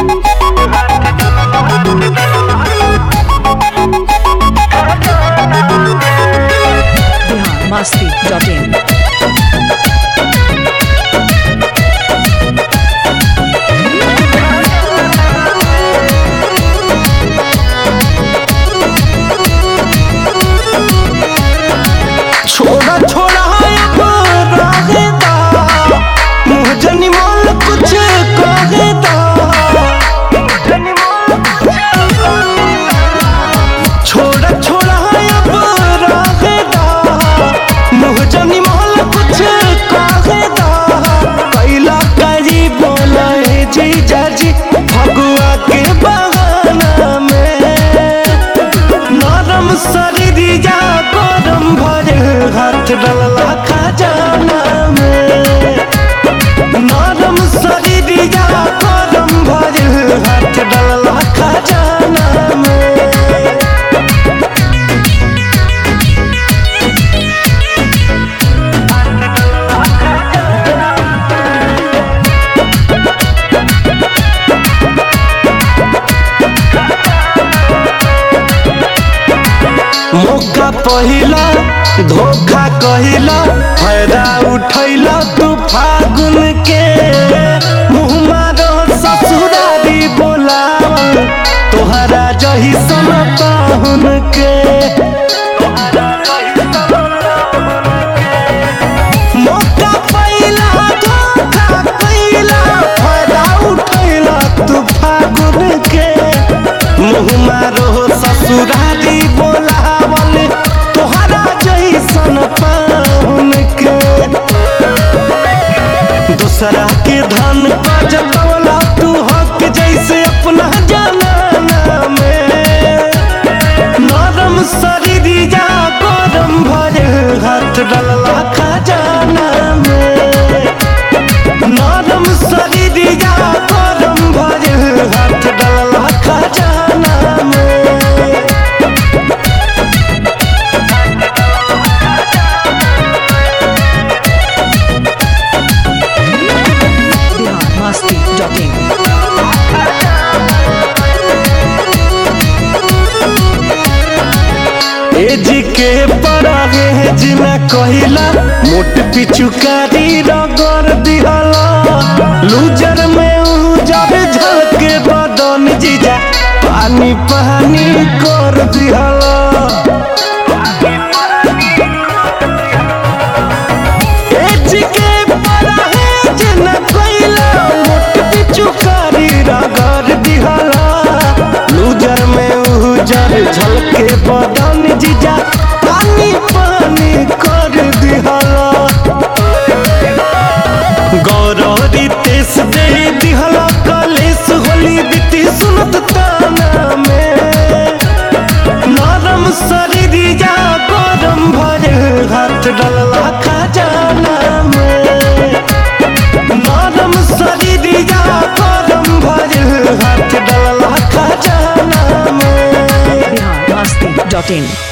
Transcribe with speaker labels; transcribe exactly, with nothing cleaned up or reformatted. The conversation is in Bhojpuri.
Speaker 1: masti dot in.
Speaker 2: छोड़ा छोड़ा रहेदा मुँह जनी मोल कुछ कहेदा छोड़ा छोड़ा रहेदा मुँह जनी मोल कुछ कहेदा कैला करी बोला जी जाजी फगुआ के बहाना में नरम शरीरिया गरम भरे हाथ डलला खजाना में नरम शरीरिया गरम भरे हाथ डलला खजाना में मौका पहिला धोखा कहिला फायदा उठैला तू फागुन के मुँह मारो ससुरारी बोलावल तोहरा जही सनताहुन के मौका पहिला धोखा कहिला फायदा उठैला तू फागुन के मुँह मारो ससुरारी बोला तोहरा जैसन पाहुन के दूसरा के धन का जतवला तू हक जैसे अपना जाना में नरम शरीरिया गरम भरे हाथ डलला खजाना में नरम शरीरिया गरम भरे हाथ डलला खजाना में
Speaker 1: masti dot in.
Speaker 2: एज के परागे जिना कहिला मोट पिचुकारी रगड़ दिहला लूजर में उजर झलके बदन जीजा पानी पानी कर दिहला एज के परागे जिना कहिला मोट पिचुकारी रगड़ दिहला लूजर में उजर झलके बदन जीजा पानी पानी कर दिहला गौरवरी तेस दे दिहला कलेस होली बीती सुनत ताना में नरम शरीरिया गरम भरे हाथ डलला खजाना में नरम शरीरिया गरम भरे हाथ डलला खजाना में
Speaker 1: masti dot in.